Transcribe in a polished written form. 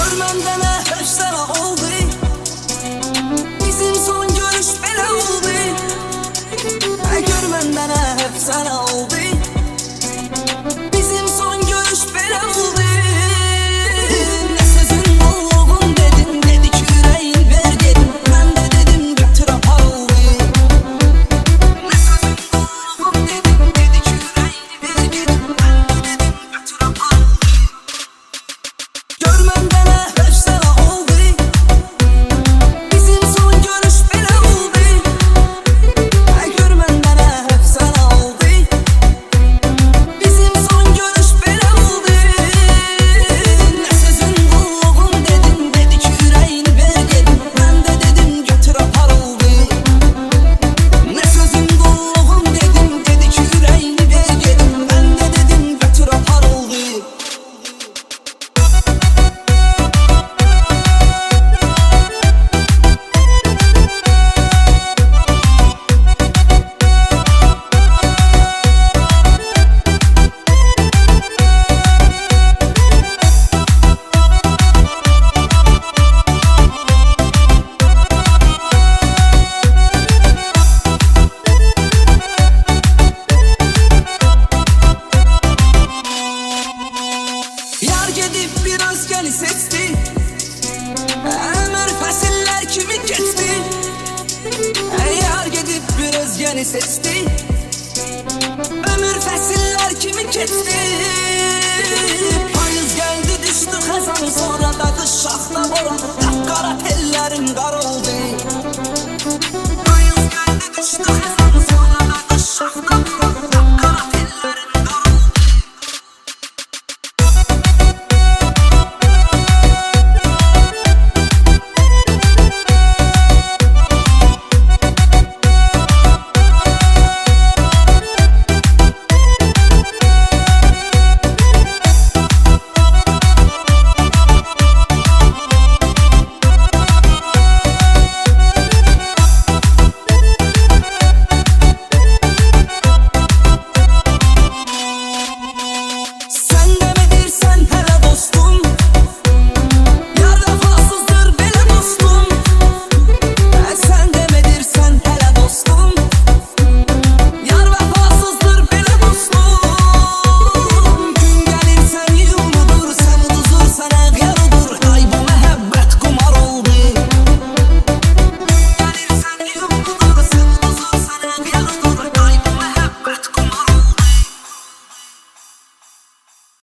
Görməndə nə həfsələ oldu, bizim son görüş belə oldu. Görməndə nə həfsələ oldu, bizim son görüş belə oldu. Nə sözün bolluğun dedin, dedi ki ürəyin ver gedim. Mən də dedim götür apar oldu. Nə sözün bolluğun dedin, dedi ki ürəyin ver gedim. Mən də dedim götür apar oldu. Görməndə nə həfsələ oldu, bizim son görüş belə oldu. Görməndə nə həfsələ oldu, bizim son görüş belə oldu. Nə sözün bolluğun dedin, dedi ki ürəyin ver gedim. Mən də dedim götür apar oldu. Nə sözün bolluğun dedin, dedi ki ürəyin ver gedim. Mən də dedim götür apar oldu. Yar gedib bir özgəni seçdi, ömür fəsillər kimi keçdi. Yar gedib bir özgəni seçdi, ömür fəsillər kimi keçdi. Payız gəldi düşdü xəzan